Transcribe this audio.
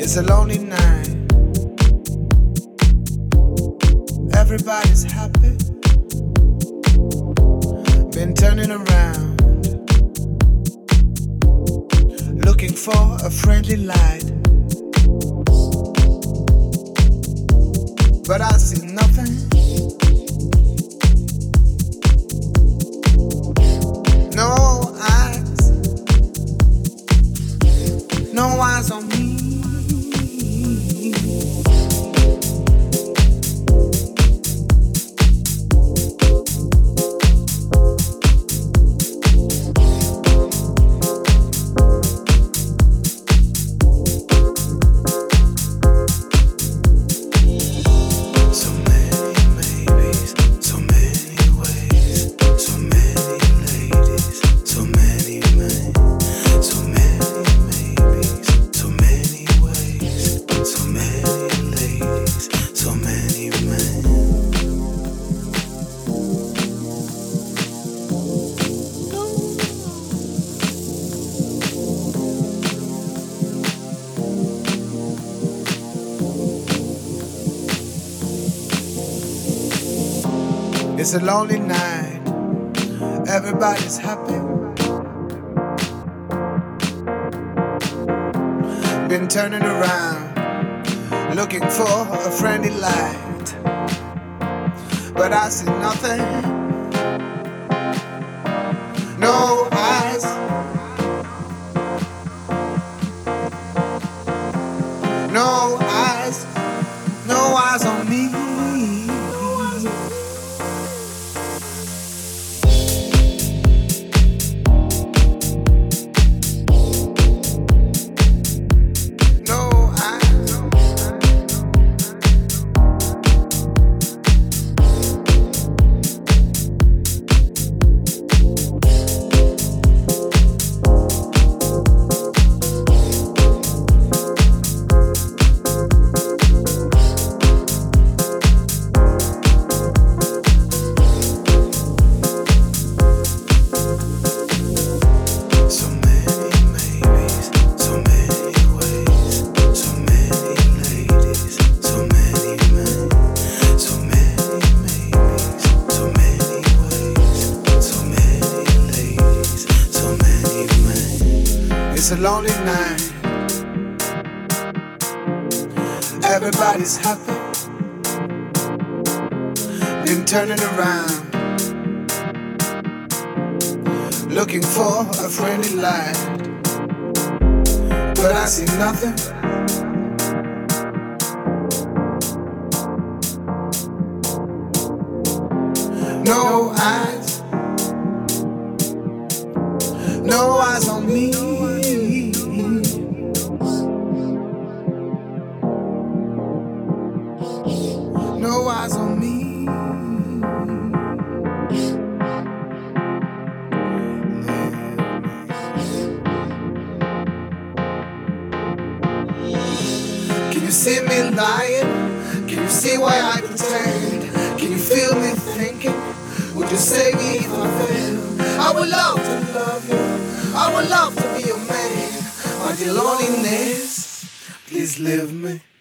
It's a lonely night. Everybody's happy. Been turning around, looking for a friendly light. But I see nothing. No eyes. No eyes on me. It's a lonely night. Everybody's happy. Been turning around, looking for a friendly light. But I see nothing. No eyes. No eyes. No eyes on me. It's a lonely night. Everybody's happy. Been turning around, looking for a friendly light. But I see nothing. No eyes. No eyes on me. No eyes on me. Can you see me lying? Can you see why I pretend? Can you feel me thinking? Would you save me if I fail? I would love to love you. I would love to be your man. My dear loneliness, please leave me.